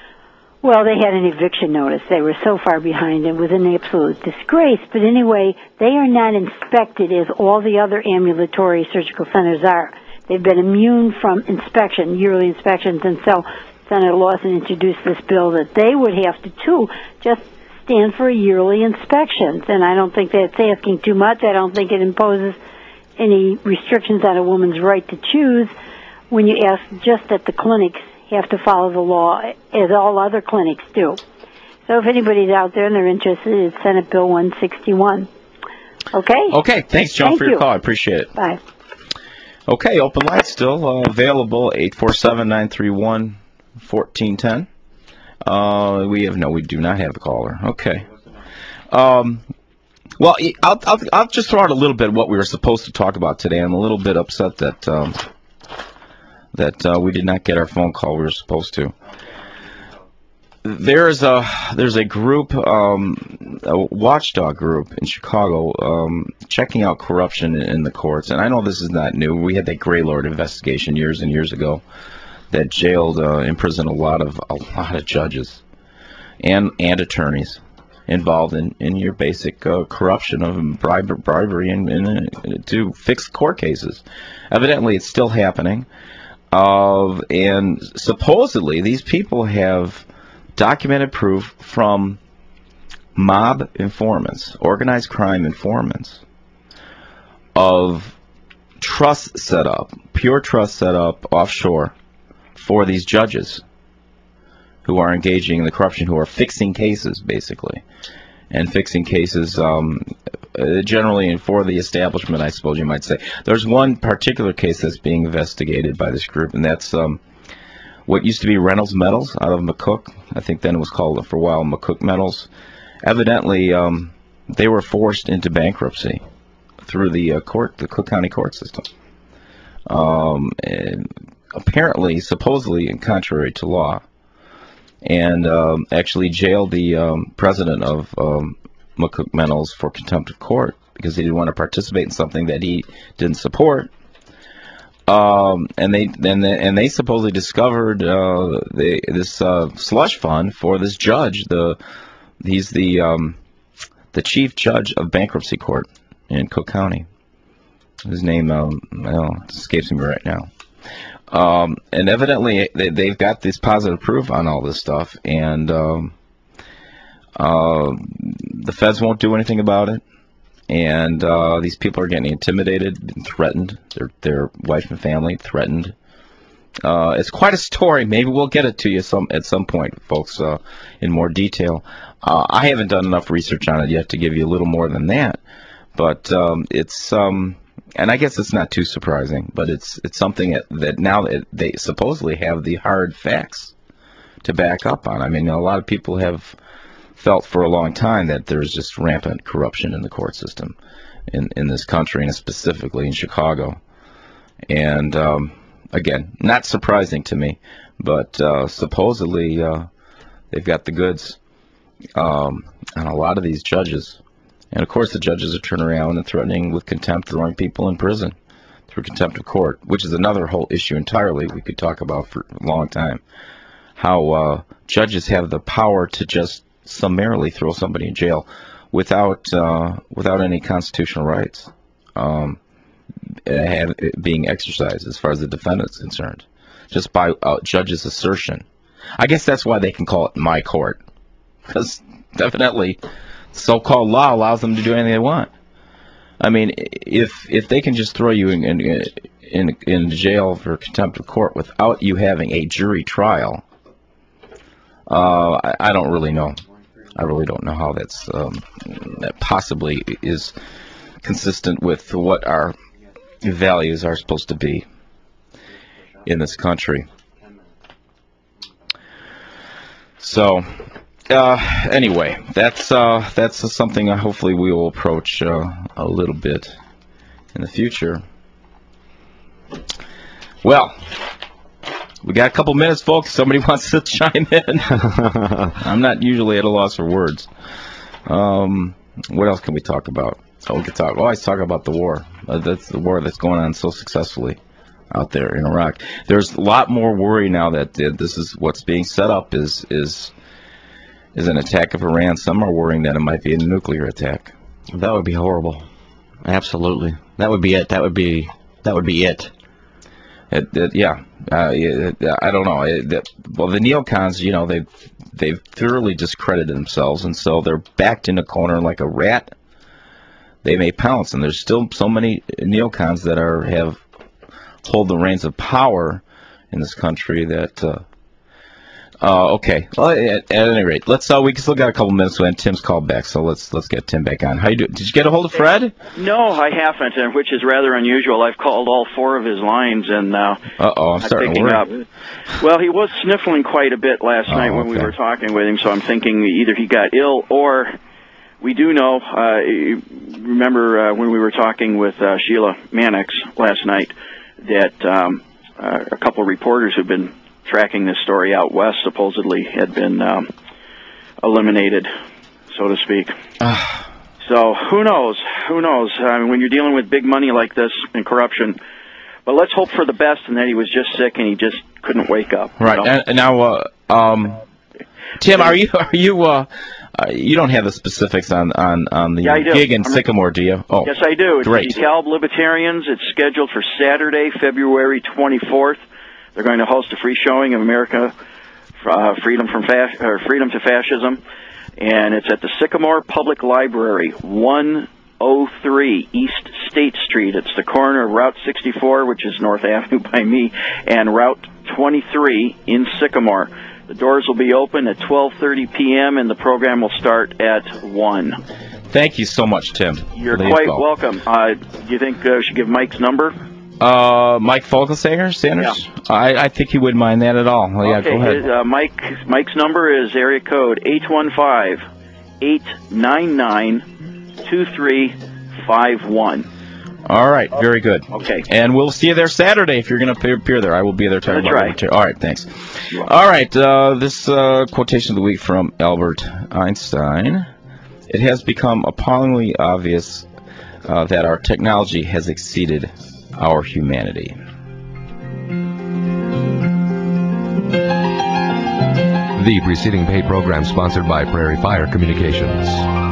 well, they had an eviction notice. They were so far behind. It was an absolute disgrace. But anyway, they are not inspected as all the other ambulatory surgical centers are. They've been immune from inspection, yearly inspections, and so Senator Lawson introduced this bill that they would have to, too, just stand for yearly inspections. And I don't think that's asking too much. I don't think it imposes any restrictions on a woman's right to choose when you ask just that the clinics have to follow the law as all other clinics do. So if anybody's out there and they're interested, it's Senate Bill one sixty-one. Okay? Okay, thanks, John, Thank for your you. call. I appreciate it. Bye. Okay, open line still uh, available, eight four seven, nine three one, one four one zero. Uh, we have, no, we do not have a caller. Okay. Um, well, I'll, I'll, I'll just throw out a little bit of what we were supposed to talk about today. I'm a little bit upset that... Um, that uh, we did not get our phone call we were supposed to. There's a there's a group, um, a watchdog group in Chicago, um, checking out corruption in, in the courts. And I know this is not new. We had that Greylord investigation years and years ago that jailed, uh, imprisoned a lot of a lot of judges and and attorneys involved in, in your basic uh, corruption of bribery, bribery and, and uh, to fix court cases. Evidently, it's still happening. Of and supposedly these people have documented proof from mob informants, organized crime informants, of trust set up, pure trust set up offshore for these judges who are engaging in the corruption, who are fixing cases basically, and fixing cases um, generally for the establishment, I suppose you might say. There's one particular case that's being investigated by this group, and that's um, what used to be Reynolds Metals out of McCook. I think then it was called for a while McCook Metals. Evidently, um, they were forced into bankruptcy through the uh, court, the Cook County court system. Um, and apparently, supposedly, and contrary to law, and um, actually jailed the um, president of um, McCook Metals for contempt of court because he didn't want to participate in something that he didn't support. Um, and they and they, and they supposedly discovered uh, they, this uh, slush fund for this judge. The he's the um, the chief judge of bankruptcy court in Cook County. His name um, well, escapes me right now. Um, and evidently they, they've got this positive proof on all this stuff, and um, uh, the feds won't do anything about it. And uh, these people are getting intimidated and threatened. Their their wife and family threatened. Uh, it's quite a story. Maybe we'll get it to you some at some point, folks, uh, in more detail. Uh, I haven't done enough research on it yet to give you a little more than that. But um, it's um, and I guess it's not too surprising. But it's it's something that, that now that they supposedly have the hard facts to back up on. I mean, a lot of people have felt for a long time that there's just rampant corruption in the court system in, in this country, and specifically in Chicago. And, um, again, not surprising to me, but uh, supposedly uh, they've got the goods um, on a lot of these judges. And, of course, the judges are turning around and threatening with contempt, throwing people in prison through contempt of court, which is another whole issue entirely we could talk about for a long time. How uh, judges have the power to just summarily throw somebody in jail without uh, without any constitutional rights um, have, being exercised as far as the defendant is concerned, just by uh, judge's assertion. I guess that's why they can call it my court, because definitely so-called law allows them to do anything they want. I mean, if if they can just throw you in in, in, in jail for contempt of court without you having a jury trial, uh, I, I don't really know. I really don't know how that's um, that possibly is consistent with what our values are supposed to be in this country. So, uh, anyway, that's uh, that's something uh, hopefully we will approach uh, a little bit in the future. Well, we got a couple minutes, folks. Somebody wants to chime in. I'm not usually at a loss for words. Um, what else can we talk about? Oh, we could talk. Oh, I talk about the war. Uh, that's the war that's going on so successfully out there in Iraq. There's a lot more worry now that uh, this is what's being set up is is is an attack of Iran. Some are worrying that it might be a nuclear attack. That would be horrible. Absolutely. That would be it. That would be that would be it. It, it, yeah, uh, it, I don't know. It, it, well, the neocons, you know, they've they've thoroughly discredited themselves, and so they're backed in a corner like a rat. They may pounce, and there's still so many neocons that are have hold the reins of power in this country that. Uh, uh, okay, well, at, at any rate, let's. Uh, we still got a couple minutes, and Tim's called back, so let's let's get Tim back on. How you doing? Did you get a hold of Fred? No, I haven't, and which is rather unusual. I've called all four of his lines, and uh, uh-oh, I'm starting to worry. Up. Well, he was sniffling quite a bit last oh, night when okay. we were talking with him, so I'm thinking either he got ill or we do know. Uh, remember uh, when we were talking with uh, Sheila Mannix last night that um, uh, a couple of reporters who've been tracking this story out west supposedly had been um, eliminated, so to speak. So who knows? Who knows? I mean, when you're dealing with big money like this and corruption. But let's hope for the best, and that he was just sick and he just couldn't wake up. Right. You know? And, and now, uh, um, Tim, are you are you uh, uh, you don't have the specifics on on on the yeah, I do. gig in I'm Sycamore, do you? Oh, yes, I do. It's great. the DeKalb Libertarians. It's scheduled for Saturday, February twenty-fourth. They're going to host a free showing of America, uh, Freedom from Fas- or Freedom to Fascism, and it's at the Sycamore Public Library, one oh three East State Street. It's the corner of Route sixty-four, which is North Avenue by me, and Route twenty-three in Sycamore. The doors will be open at twelve thirty p.m., and the program will start at one. Thank you so much, Tim. You're Leave quite go. welcome. Uh, do you think uh, we should give Mike's number? Uh, Mike Folkensanger, Sanders? Yeah. I, I think he wouldn't mind that at all. Oh, yeah, okay, go ahead. His, uh, Mike, Mike's number is area code eight one five, eight nine nine, two three five one. All right, very good. Okay. And we'll see you there Saturday if you're going to appear there. I will be there talking That's about right. it. All right, thanks. All right, uh, this uh, quotation of the week from Albert Einstein. It has become appallingly obvious uh, that our technology has exceeded our humanity. The preceding paid program sponsored by Prairie Fire Communications.